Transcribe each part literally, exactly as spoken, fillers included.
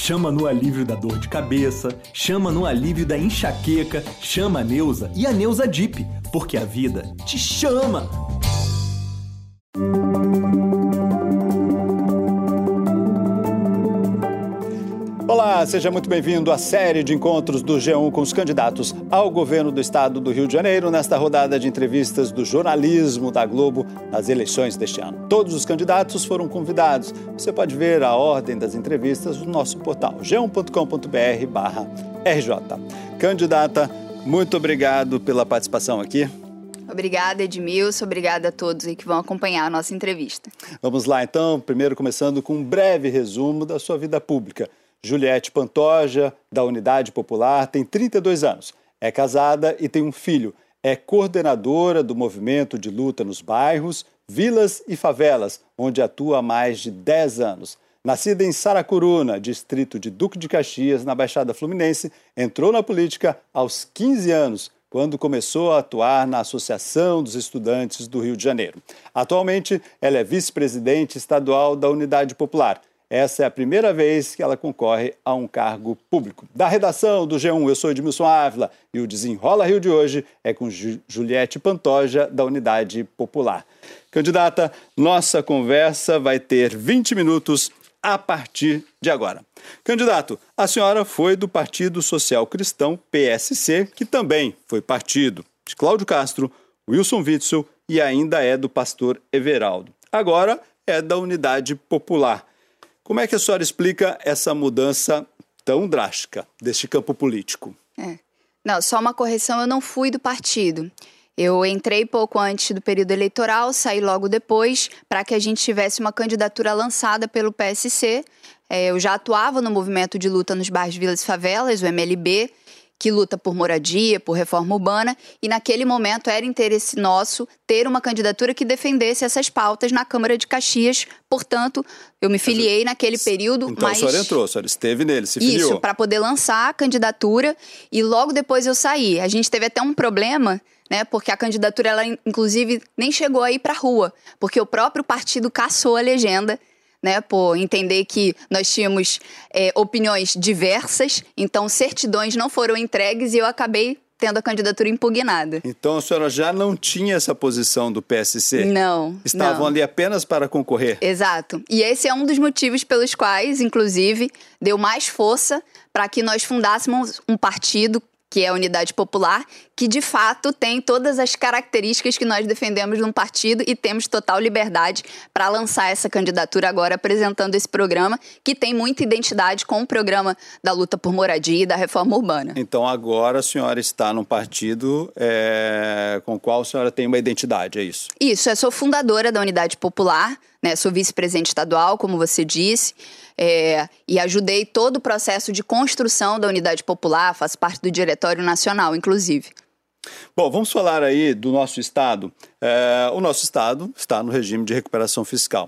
chama no alívio da dor de cabeça, chama no alívio da enxaqueca, chama a Neusa e a Neusa Dip, porque a vida te chama! Olá, seja muito bem-vindo à série de encontros do G um com os candidatos ao governo do estado do Rio de Janeiro, nesta rodada de entrevistas do jornalismo da Globo nas eleições deste ano. Todos os candidatos foram convidados. Você pode ver a ordem das entrevistas no nosso portal g um ponto com ponto b r barra r j. Candidata, muito obrigado pela participação aqui. Obrigada, Edmilson. Obrigada a todos aí que vão acompanhar a nossa entrevista. Vamos lá, então. Primeiro, começando com um breve resumo da sua vida pública. Juliette Pantoja, da Unidade Popular, tem trinta e dois anos. É casada e tem um filho. É coordenadora do movimento de luta nos bairros, vilas e favelas, onde atua há mais de dez anos. Nascida em Saracuruna, distrito de Duque de Caxias, na Baixada Fluminense, entrou na política aos quinze anos, quando começou a atuar na Associação dos Estudantes do Rio de Janeiro. Atualmente, ela é vice-presidente estadual da Unidade Popular. Essa é a primeira vez que ela concorre a um cargo público. Da redação do G um, eu sou Edmilson Ávila e o Desenrola Rio de hoje é com Ju- Juliette Pantoja, da Unidade Popular. Candidata, nossa conversa vai ter vinte minutos a partir de agora. Candidato, a senhora foi do Partido Social Cristão, P S C, que também foi partido de Cláudio Castro, Wilson Witzel e ainda é do pastor Everaldo. Agora é da Unidade Popular. Como é que a senhora explica essa mudança tão drástica deste campo político? É. Não, só uma correção, eu não fui do partido. Eu entrei pouco antes do período eleitoral, saí logo depois, para que a gente tivesse uma candidatura lançada pelo P S C. É, eu já atuava no movimento de luta nos bairros, vilas e favelas, o M L B, que luta por moradia, por reforma urbana, e naquele momento era interesse nosso ter uma candidatura que defendesse essas pautas na Câmara de Caxias. Portanto, eu me filiei naquele período. Então mas... a senhora entrou, a senhora esteve nele, se filiou. Isso, para poder lançar a candidatura, e logo depois eu saí. A gente teve até um problema, né, porque a candidatura, ela inclusive, nem chegou a ir para a rua, porque o próprio partido cassou a legenda, né, por entender que nós tínhamos é, opiniões diversas, então certidões não foram entregues e eu acabei tendo a candidatura impugnada. Então a senhora já não tinha essa posição do P S C? Não. Estavam não. ali apenas para concorrer? Exato. E esse é um dos motivos pelos quais, inclusive, deu mais força para que nós fundássemos um partido, que é a Unidade Popular, que de fato tem todas as características que nós defendemos num partido e temos total liberdade para lançar essa candidatura agora, apresentando esse programa, que tem muita identidade com o programa da luta por moradia e da reforma urbana. Então agora a senhora está num partido é, com o qual a senhora tem uma identidade, é isso? Isso, eu sou fundadora da Unidade Popular, né? Sou vice-presidente estadual, como você disse, é, e ajudei todo o processo de construção da Unidade Popular, faço parte do Diretório Nacional, inclusive. Bom, vamos falar aí do nosso estado. É, o nosso estado está no regime de recuperação fiscal.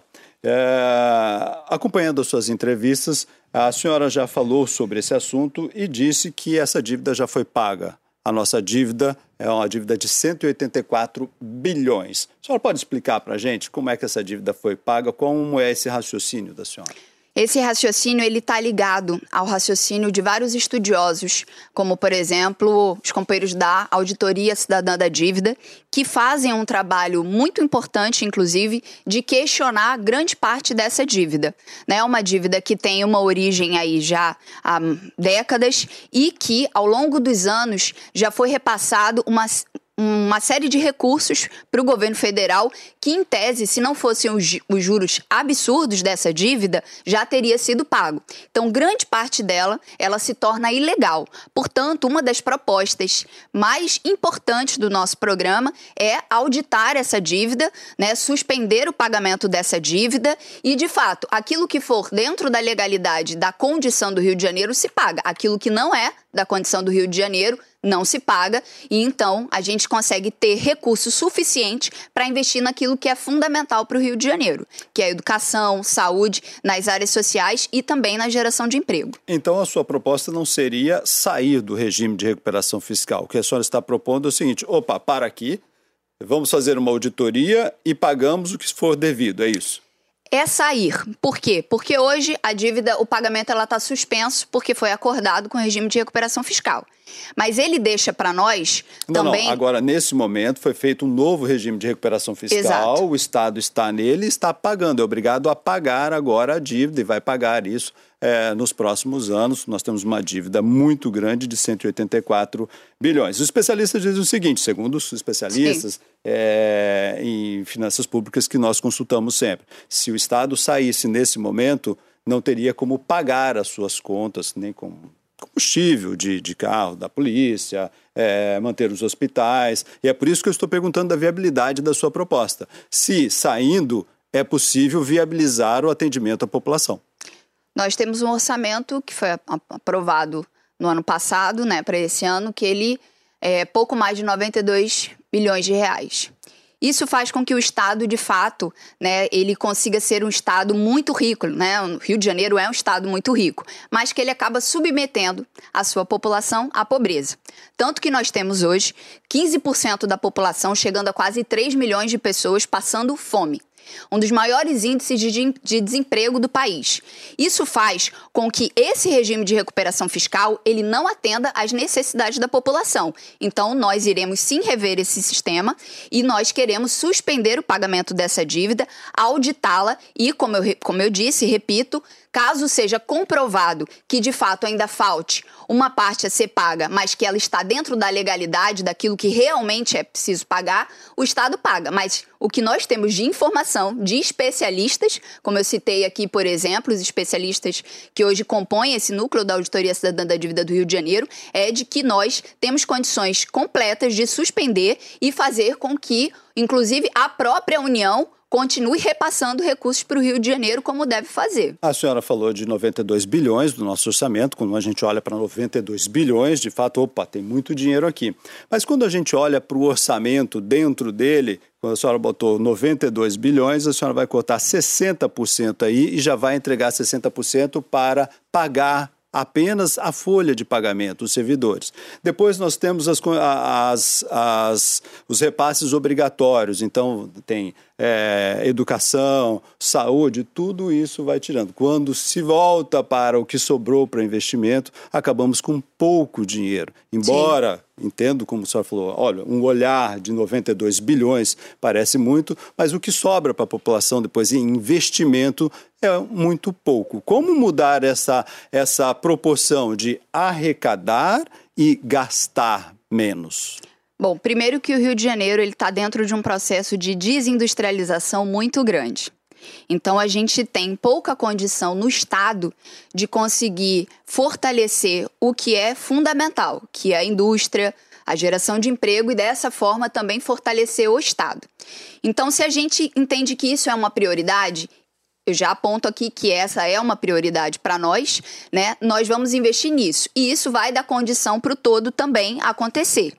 É, acompanhando as suas entrevistas, a senhora já falou sobre esse assunto e disse que essa dívida já foi paga. A nossa dívida é uma dívida de cento e oitenta e quatro bilhões. A senhora pode explicar para a gente como é que essa dívida foi paga? Como é esse raciocínio da senhora? Esse raciocínio ele está ligado ao raciocínio de vários estudiosos, como, por exemplo, os companheiros da Auditoria Cidadã da Dívida, que fazem um trabalho muito importante, inclusive, de questionar grande parte dessa dívida. É uma dívida que tem uma origem aí já há décadas e que, ao longo dos anos, já foi repassado uma... uma série de recursos para o governo federal que, em tese, se não fossem os, os juros absurdos dessa dívida, já teria sido pago. Então, grande parte dela, ela se torna ilegal. Portanto, uma das propostas mais importantes do nosso programa é auditar essa dívida, né, suspender o pagamento dessa dívida e, de fato, aquilo que for dentro da legalidade da condição do Rio de Janeiro se paga. Aquilo que não é da condição do Rio de Janeiro não se paga e então a gente consegue ter recurso suficiente para investir naquilo que é fundamental para o Rio de Janeiro, que é a educação, saúde, nas áreas sociais e também na geração de emprego. Então a sua proposta não seria sair do regime de recuperação fiscal. O que a senhora está propondo é o seguinte: opa, para aqui, vamos fazer uma auditoria e pagamos o que for devido, é isso? É sair. Por quê? Porque hoje a dívida, o pagamento ela está suspenso porque foi acordado com o regime de recuperação fiscal. Mas ele deixa para nós não, também... Não, agora nesse momento foi feito um novo regime de recuperação fiscal, Exato. O Estado está nele e está pagando, é obrigado a pagar agora a dívida e vai pagar isso é, nos próximos anos. Nós temos uma dívida muito grande de cento e oitenta e quatro bilhões. Os especialistas dizem o seguinte, segundo os especialistas é, em finanças públicas que nós consultamos sempre, se o Estado saísse nesse momento, não teria como pagar as suas contas, nem como combustível de, de carro da polícia, é, manter os hospitais. E é por isso que eu estou perguntando da viabilidade da sua proposta. Se, saindo, é possível viabilizar o atendimento à população. Nós temos um orçamento que foi aprovado no ano passado, né, para esse ano, que ele é pouco mais de noventa e dois bilhões de reais. Isso faz com que o Estado, de fato, né, ele consiga ser um Estado muito rico, né? O Rio de Janeiro é um Estado muito rico, mas que ele acaba submetendo a sua população à pobreza. Tanto que nós temos hoje quinze por cento da população, chegando a quase três milhões de pessoas passando fome. Um dos maiores índices de, de desemprego do país. Isso faz com que esse regime de recuperação fiscal ele não atenda às necessidades da população. Então, nós iremos sim rever esse sistema e nós queremos suspender o pagamento dessa dívida, auditá-la e, como eu, como eu disse, repito, caso seja comprovado que, de fato, ainda falte uma parte a ser paga, mas que ela está dentro da legalidade, daquilo que realmente é preciso pagar, o Estado paga. Mas o que nós temos de informação de especialistas, como eu citei aqui, por exemplo, os especialistas que hoje compõem esse núcleo da Auditoria Cidadã da Dívida do Rio de Janeiro, é de que nós temos condições completas de suspender e fazer com que, inclusive, a própria União continue repassando recursos para o Rio de Janeiro como deve fazer. A senhora falou de noventa e dois bilhões do nosso orçamento. Quando a gente olha para noventa e dois bilhões, de fato, opa, tem muito dinheiro aqui. Mas quando a gente olha para o orçamento dentro dele, quando a senhora botou noventa e dois bilhões, a senhora vai cortar sessenta por cento aí e já vai entregar sessenta por cento para pagar apenas a folha de pagamento, os servidores. Depois nós temos as, as, as, os repasses obrigatórios, então tem é, educação, saúde, tudo isso vai tirando. Quando se volta para o que sobrou para investimento, acabamos com pouco dinheiro. Embora, Sim. entendo como a senhora falou, olha, um olhar de noventa e dois bilhões parece muito, mas o que sobra para a população depois em investimento é muito pouco. Como mudar essa, essa proporção de arrecadar e gastar menos? Bom, primeiro que o Rio de Janeiro ele está dentro de um processo de desindustrialização muito grande. Então, a gente tem pouca condição no Estado de conseguir fortalecer o que é fundamental, que é a indústria, a geração de emprego e, dessa forma, também fortalecer o Estado. Então, se a gente entende que isso é uma prioridade, eu já aponto aqui que essa é uma prioridade para nós, né? Nós vamos investir nisso. E isso vai dar condição para o todo também acontecer.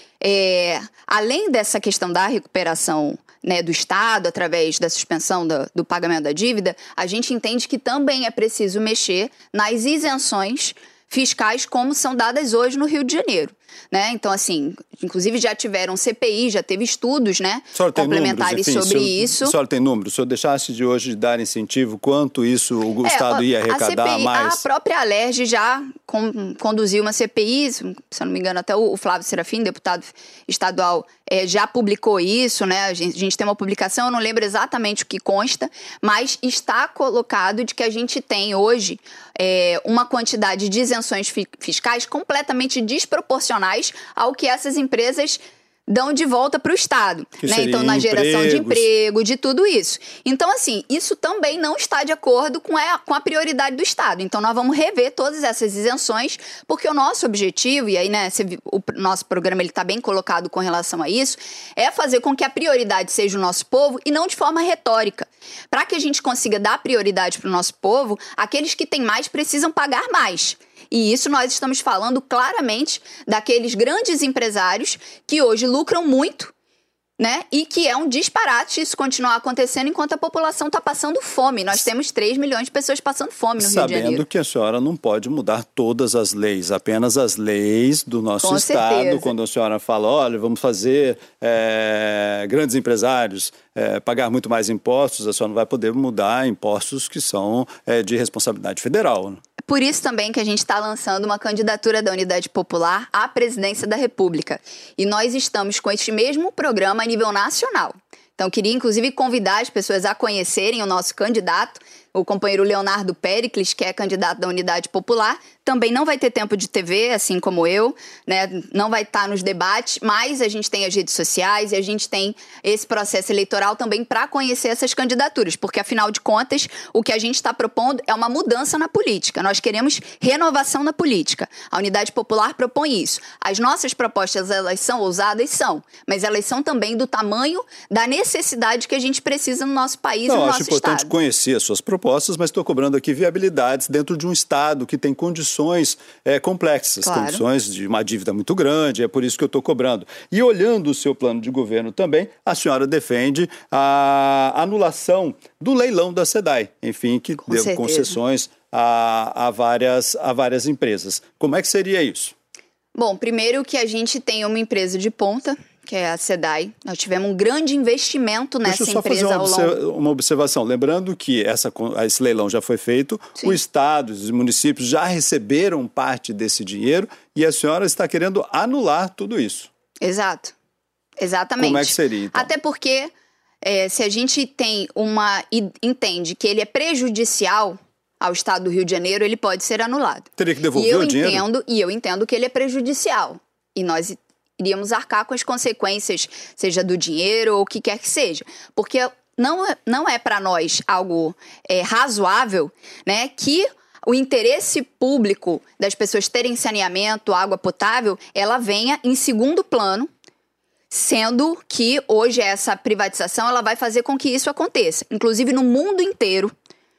É, além dessa questão da recuperação, né, do Estado, através da suspensão do, do pagamento da dívida, a gente entende que também é preciso mexer nas isenções fiscais como são dadas hoje no Rio de Janeiro. Né? Então, assim, inclusive já tiveram C P I, já teve estudos, né, complementares números, enfim, sobre senhor, isso. A senhora tem números? Se eu deixasse de hoje de dar incentivo, quanto isso o é, Estado ia arrecadar a C P I, mais? A própria Alerj já com, conduziu uma C P I, se eu não me engano, até o, o Flávio Serafim, deputado estadual, é, já publicou isso, né? A gente, a gente tem uma publicação, eu não lembro exatamente o que consta, mas está colocado de que a gente tem hoje é, uma quantidade de isenções fi, fiscais completamente desproporcionais ao que essas empresas dão de volta para o Estado, né? Então, na geração empregos. de emprego, de tudo isso. Então, assim, isso também não está de acordo com a, com a prioridade do Estado. Então, nós vamos rever todas essas isenções, porque o nosso objetivo, e aí, né, o nosso programa está bem colocado com relação a isso, é fazer com que a prioridade seja o nosso povo e não de forma retórica. Para que a gente consiga dar prioridade para o nosso povo, aqueles que têm mais precisam pagar mais. E isso nós estamos falando claramente daqueles grandes empresários que hoje lucram muito né? E que é um disparate isso continuar acontecendo enquanto a população está passando fome. Nós temos três milhões de pessoas passando fome no Rio de Janeiro. Sabendo que a senhora não pode mudar todas as leis, apenas as leis do nosso Com estado. certeza. Quando a senhora fala, olha, vamos fazer é, grandes empresários é, pagar muito mais impostos, a senhora não vai poder mudar impostos que são é, de responsabilidade federal, né? Por isso também que a gente está lançando uma candidatura da Unidade Popular à presidência da República. E nós estamos com este mesmo programa a nível nacional. Então, queria inclusive convidar as pessoas a conhecerem o nosso candidato, o companheiro Leonardo Péricles, que é candidato da Unidade Popular. Também não vai ter tempo de T V, assim como eu, né? Não vai estar nos debates, mas a gente tem as redes sociais e a gente tem esse processo eleitoral também para conhecer essas candidaturas, porque, afinal de contas, o que a gente está propondo é uma mudança na política. Nós queremos renovação na política. A Unidade Popular propõe isso. As nossas propostas, elas são ousadas? São, mas elas são também do tamanho da necessidade que a gente precisa no nosso país Não, e no acho nosso importante estado. conhecer as suas propostas, mas estou cobrando aqui viabilidades dentro de um estado que tem condições é, complexas, Claro. condições de uma dívida muito grande, é por isso que eu estou cobrando. E olhando o seu plano de governo também, a senhora defende a anulação do leilão da SEDAI, enfim, que Com deu certeza. concessões a, a, várias, a várias empresas. Como é que seria isso? Bom, primeiro que a gente tem uma empresa de ponta, que é a SEDAI. Nós tivemos um grande investimento nessa Deixa eu só empresa fazer uma, ao observa- longo... uma observação. Lembrando que essa, esse leilão já foi feito, Sim. o Estado, os municípios já receberam parte desse dinheiro e a senhora está querendo anular tudo isso. Exato. Exatamente. Como é que seria, então? Até porque, é, se a gente tem uma... e entende que ele é prejudicial ao Estado do Rio de Janeiro, ele pode ser anulado. Teria que devolver e eu o dinheiro? Entendo, e eu entendo que ele é prejudicial. E nós iríamos arcar com as consequências, seja do dinheiro ou o que quer que seja. Porque não é, não é para nós algo é, razoável, né, que o interesse público das pessoas terem saneamento, água potável, ela venha em segundo plano, sendo que hoje essa privatização ela vai fazer com que isso aconteça. Inclusive no mundo inteiro,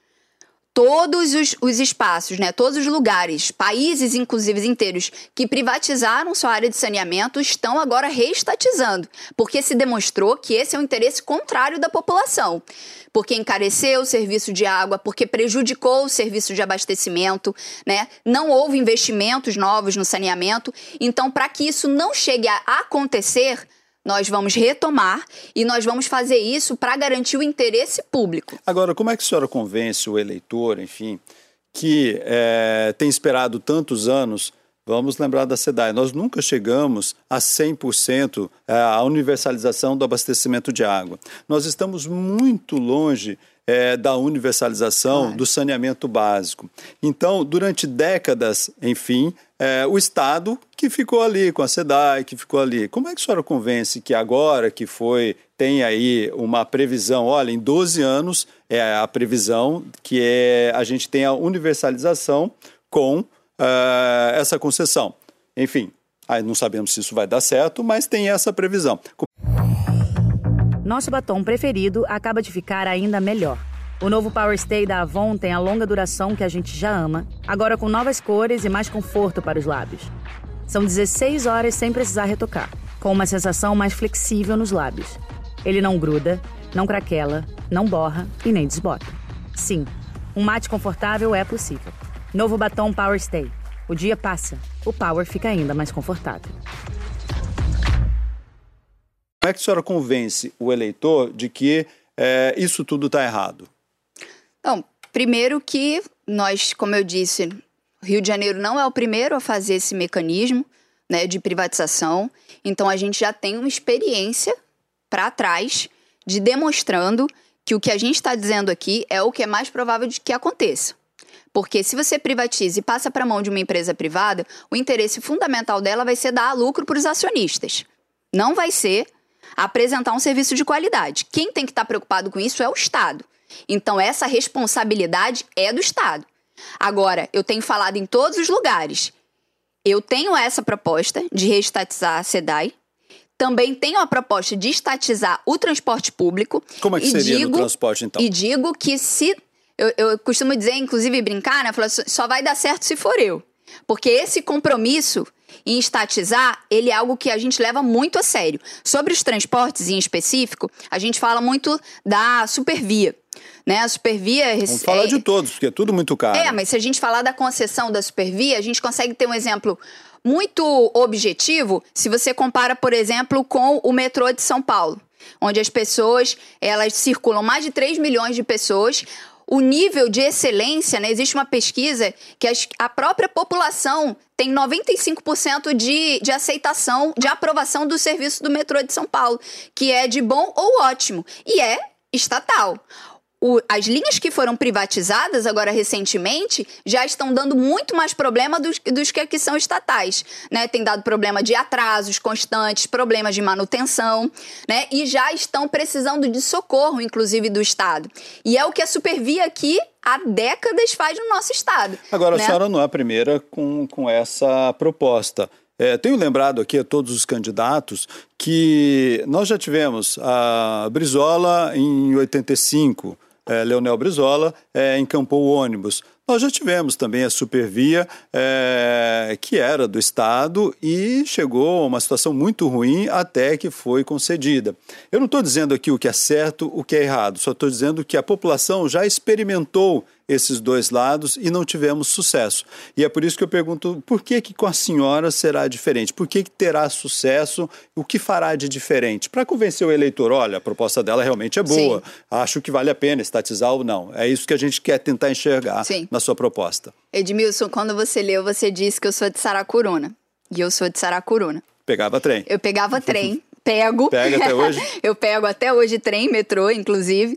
todos os, os espaços, né, todos os lugares, países inclusive inteiros que privatizaram sua área de saneamento estão agora reestatizando, porque se demonstrou que esse é um interesse contrário da população, porque encareceu o serviço de água, porque prejudicou o serviço de abastecimento, né? Não houve investimentos novos no saneamento. Então, para que isso não chegue a acontecer, nós vamos retomar e nós vamos fazer isso para garantir o interesse público. Agora, como é que a senhora convence o eleitor, enfim, que é, tem esperado tantos anos? Vamos lembrar da SEDAI. Nós nunca chegamos a cem por cento a universalização do abastecimento de água. Nós estamos muito longe é, da universalização Claro. do saneamento básico. Então, durante décadas, enfim, é, o Estado que ficou ali com a SEDAI, que ficou ali. Como é que a senhora convence que agora que foi, tem aí uma previsão, olha, em doze anos é a previsão que é, a gente tem a universalização com Uh, essa concessão. Enfim, aí não sabemos se isso vai dar certo, mas tem essa previsão. Nosso batom preferido acaba de ficar ainda melhor. O novo Power Stay da Avon tem a longa duração que a gente já ama, agora com novas cores e mais conforto para os lábios. São dezesseis horas sem precisar retocar, com uma sensação mais flexível nos lábios. Ele não gruda, não craquela, não borra e nem desbota. Sim, um mate confortável é possível. Novo batom Power Stay. O dia passa, o Power fica ainda mais confortável. Como é que a senhora convence o eleitor de que é, isso tudo está errado? Então, primeiro que nós, como eu disse, Rio de Janeiro não é o primeiro a fazer esse mecanismo, né, de privatização. Então, a gente já tem uma experiência para trás de demonstrando que o que a gente está dizendo aqui é o que é mais provável de que aconteça. Porque se você privatiza e passa para a mão de uma empresa privada, o interesse fundamental dela vai ser dar lucro para os acionistas. Não vai ser apresentar um serviço de qualidade. Quem tem que estar preocupado com isso é o Estado. Então, essa responsabilidade é do Estado. Agora, eu tenho falado em todos os lugares. Eu tenho essa proposta de reestatizar a SEDAI. Também tenho a proposta de estatizar o transporte público. Como é que seria digo, no transporte, então? E digo que se... Eu, eu costumo dizer, inclusive brincar, né? Falar, só vai dar certo se for eu. Porque esse compromisso em estatizar, ele é algo que a gente leva muito a sério. Sobre os transportes em específico, a gente fala muito da Supervia. Né? A Supervia... Vamos falar é, de todos, porque é tudo muito caro. É, mas se a gente falar da concessão da Supervia, a gente consegue ter um exemplo muito objetivo se você compara, por exemplo, com o metrô de São Paulo, onde as pessoas, elas circulam, mais de três milhões de pessoas. O nível de excelência, né? Existe uma pesquisa que as, a própria população tem noventa e cinco por cento de, de aceitação, de aprovação do serviço do metrô de São Paulo, que é de bom ou ótimo, e é estatal. O, as linhas que foram privatizadas agora recentemente já estão dando muito mais problema dos, dos que aqui são estatais, né? Tem dado problema de atrasos constantes, problemas de manutenção, né? E já estão precisando de socorro, inclusive, do Estado. E é o que a Supervia aqui há décadas faz no nosso Estado. Agora, né? A senhora não é a primeira com, com essa proposta. É, tenho lembrado aqui a todos os candidatos que nós já tivemos a Brizola em oitenta e cinco, É, Leonel Brizola, é, encampou o ônibus. Nós já tivemos também a Supervia, é, que era do Estado e chegou a uma situação muito ruim até que foi concedida. Eu não estou dizendo aqui o que é certo, o que é errado, só estou dizendo que a população já experimentou esses dois lados e não tivemos sucesso. E é por isso que eu pergunto, por que que com a senhora será diferente? Por que que terá sucesso? O que fará de diferente? Para convencer o eleitor, olha, a proposta dela realmente é boa, Sim. acho que vale a pena estatizar ou não. É isso que a gente quer tentar enxergar Sim. na sua proposta. Edmilson, quando você leu, você disse que eu sou de Saracuruna. E eu sou de Saracuruna. Pegava trem. Eu pegava trem, pego. Pega até hoje? Eu pego até hoje trem, metrô, inclusive.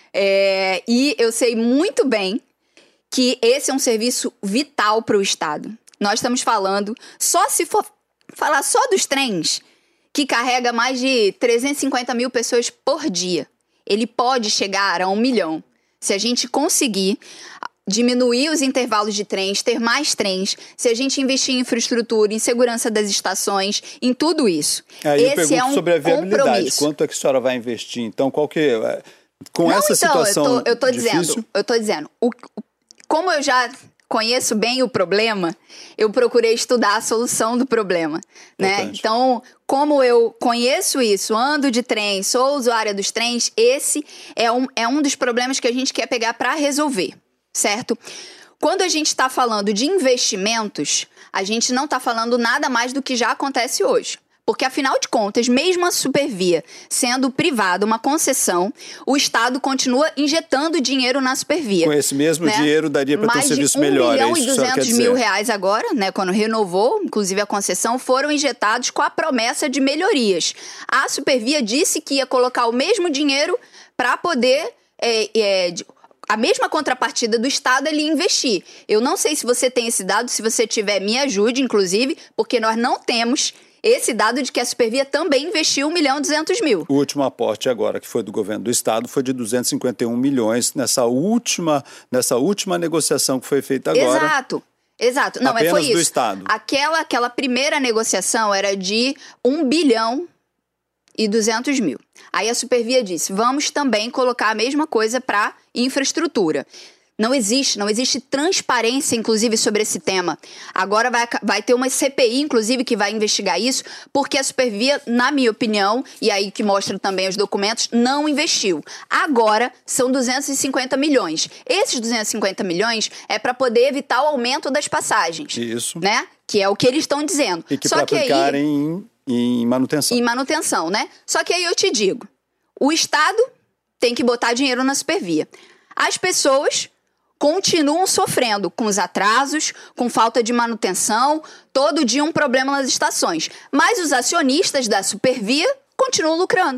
É, e eu sei muito bem que esse é um serviço vital para o Estado. Nós estamos falando, só se for falar só dos trens, que carrega mais de trezentas e cinquenta mil pessoas por dia. Ele pode chegar a um milhão. Se a gente conseguir diminuir os intervalos de trens, ter mais trens, se a gente investir em infraestrutura, em segurança das estações, em tudo isso. Aí eu Esse pergunto é um sobre a viabilidade. compromisso. Quanto é que a senhora vai investir? Então, qual que é... Com Não, essa então, situação eu tô, eu tô difícil... dizendo, eu tô dizendo, o, como eu já conheço bem o problema, eu procurei estudar a solução do problema, né? Importante. Então, como eu conheço isso, ando de trem, sou usuária dos trens, esse é um, é um dos problemas que a gente quer pegar para resolver, certo? Quando a gente está falando de investimentos, a gente não está falando nada mais do que já acontece hoje. Porque, afinal de contas, mesmo a Supervia sendo privada, uma concessão, o Estado continua injetando dinheiro na Supervia. Com esse mesmo né? dinheiro daria para ter um serviço melhor. Mais de um milhão e duzentos mil reais agora, né, quando renovou, inclusive a concessão, foram injetados com a promessa de melhorias. A Supervia disse que ia colocar o mesmo dinheiro para poder... É, é, a mesma contrapartida do Estado ele investir. Eu não sei se você tem esse dado, se você tiver, me ajude, inclusive, porque nós não temos esse dado de que a Supervia também investiu um milhão e duzentos mil. O último aporte agora, que foi do governo do Estado, foi de duzentos e cinquenta e um milhões nessa última, nessa última negociação que foi feita agora. Exato. Exato. Não, apenas mas foi do isso. Estado. Aquela, aquela primeira negociação era de um bilhão e duzentos mil. Aí a Supervia disse, vamos também colocar a mesma coisa para infraestrutura. Não existe, não existe transparência, inclusive, sobre esse tema. Agora vai, vai ter uma C P I, inclusive, que vai investigar isso, porque a Supervia, na minha opinião, e aí que mostra também os documentos, não investiu. Agora são duzentos e cinquenta milhões. Esses duzentos e cinquenta milhões é para poder evitar o aumento das passagens. Isso. Né? Que é o que eles estão dizendo. E que para aplicarem em, em manutenção. Em manutenção, né? Só que aí eu te digo, o Estado tem que botar dinheiro na Supervia. As pessoas continuam sofrendo com os atrasos, com falta de manutenção, todo dia um problema nas estações. Mas os acionistas da Supervia continuam lucrando.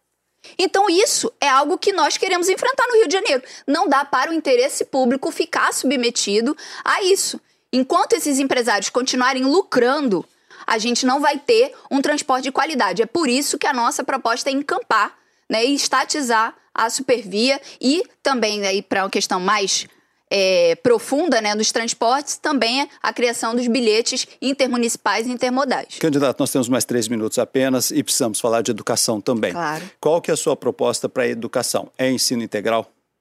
Então isso é algo que nós queremos enfrentar no Rio de Janeiro. Não dá para o interesse público ficar submetido a isso. Enquanto esses empresários continuarem lucrando, a gente não vai ter um transporte de qualidade. É por isso que a nossa proposta é encampar, né, e estatizar a Supervia e também, aí, para uma questão mais é, profunda, né, dos transportes, também a criação dos bilhetes intermunicipais e intermodais. Candidato, nós temos mais três minutos apenas e precisamos falar de educação também. Claro. Qual que é a sua proposta para a educação? É ensino integral?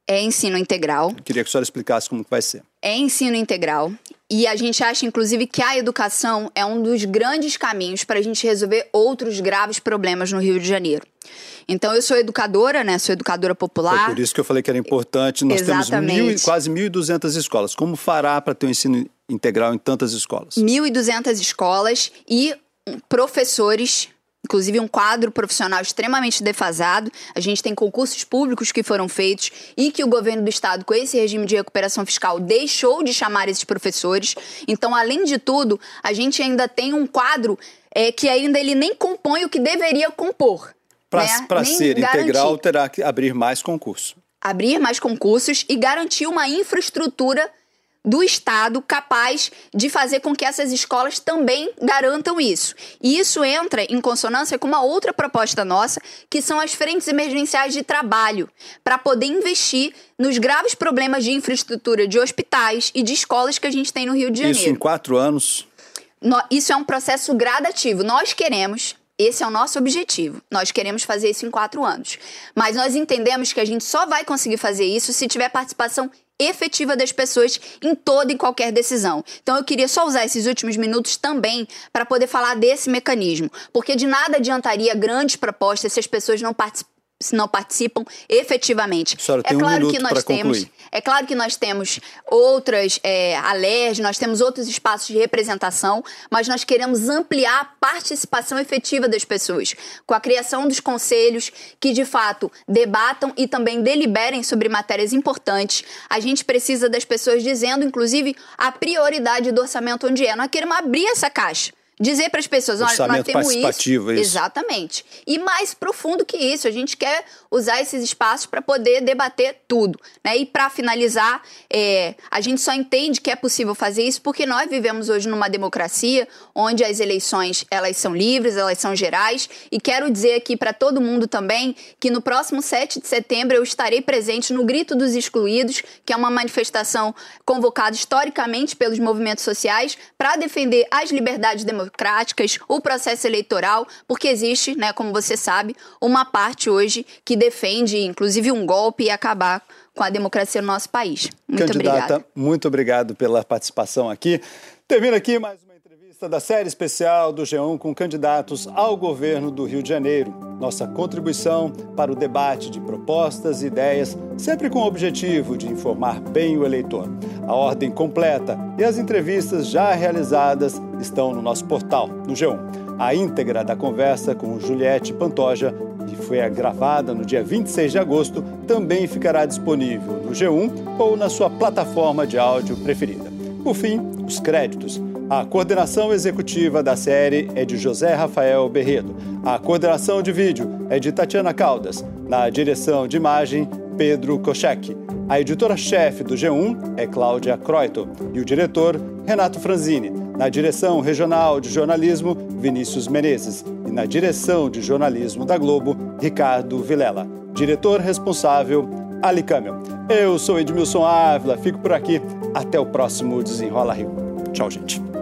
É ensino integral. Queria que a senhora explicasse como que vai ser. É ensino integral. E a gente acha, inclusive, que a educação é um dos grandes caminhos para a gente resolver outros graves problemas no Rio de Janeiro. Então, eu sou educadora, né? Sou educadora popular. É por isso que eu falei que era importante. Nós Exatamente. temos mil, quase mil e duzentas escolas. Como fará para ter um ensino integral em tantas escolas? mil e duzentas escolas e professores, inclusive um quadro profissional extremamente defasado. A gente tem concursos públicos que foram feitos e que o governo do estado, com esse regime de recuperação fiscal, deixou de chamar esses professores. Então, além de tudo, a gente ainda tem um quadro é, que ainda ele nem compõe o que deveria compor. Para né? ser garantir. integral, terá que abrir mais concursos. Abrir mais concursos e garantir uma infraestrutura do Estado capaz de fazer com que essas escolas também garantam isso. E isso entra em consonância com uma outra proposta nossa, que são as frentes emergenciais de trabalho, para poder investir nos graves problemas de infraestrutura de hospitais e de escolas que a gente tem no Rio de Janeiro. Isso em quatro anos? No, isso é um processo gradativo. Nós queremos... Esse é o nosso objetivo. Nós queremos fazer isso em quatro anos. Mas nós entendemos que a gente só vai conseguir fazer isso se tiver participação efetiva das pessoas em toda e qualquer decisão. Então eu queria só usar esses últimos minutos também para poder falar desse mecanismo. Porque de nada adiantaria grandes propostas se as pessoas não participam. Se não participam efetivamente. A senhora tem é claro um que minuto nós para temos, concluir. É claro que nós temos outras, é, a L E R J, nós temos outros espaços de representação, mas nós queremos ampliar a participação efetiva das pessoas, com a criação dos conselhos que, de fato, debatam e também deliberem sobre matérias importantes. A gente precisa das pessoas dizendo, inclusive, a prioridade do orçamento onde é. Nós queremos abrir essa caixa. Dizer para as pessoas, olha, nós temos participativo, isso. isso. Exatamente. E mais profundo que isso, a gente quer usar esses espaços para poder debater tudo. Né? E para finalizar, é, a gente só entende que é possível fazer isso porque nós vivemos hoje numa democracia onde as eleições elas são livres, elas são gerais. E quero dizer aqui para todo mundo também que no próximo sete de setembro eu estarei presente no Grito dos Excluídos, que é uma manifestação convocada historicamente pelos movimentos sociais para defender as liberdades democráticas, democráticas, o processo eleitoral, porque existe, né, como você sabe, uma parte hoje que defende, inclusive, um golpe e acabar com a democracia no nosso país. Muito Candidata, obrigada. Muito obrigado pela participação aqui. Termina aqui mais uma entrevista da série especial do G um com candidatos ao governo do Rio de Janeiro. Nossa contribuição para o debate de propostas e ideias, sempre com o objetivo de informar bem o eleitor. A ordem completa e as entrevistas já realizadas estão no nosso portal, no G um. A íntegra da conversa com Juliette Pantoja, que foi gravada no dia vinte e seis de agosto, também ficará disponível no G um ou na sua plataforma de áudio preferida. Por fim, os créditos. A coordenação executiva da série é de José Rafael Berredo. A coordenação de vídeo é de Tatiana Caldas. Na direção de imagem, Pedro Kochek. A editora-chefe do G um é Cláudia Croito e o diretor, Renato Franzini. Na direção regional de jornalismo, Vinícius Menezes. E na direção de jornalismo da Globo, Ricardo Vilela. Diretor responsável, Ali Câmel. Eu sou Edmilson Ávila, fico por aqui. Até o próximo Desenrola Rio. Tchau, gente.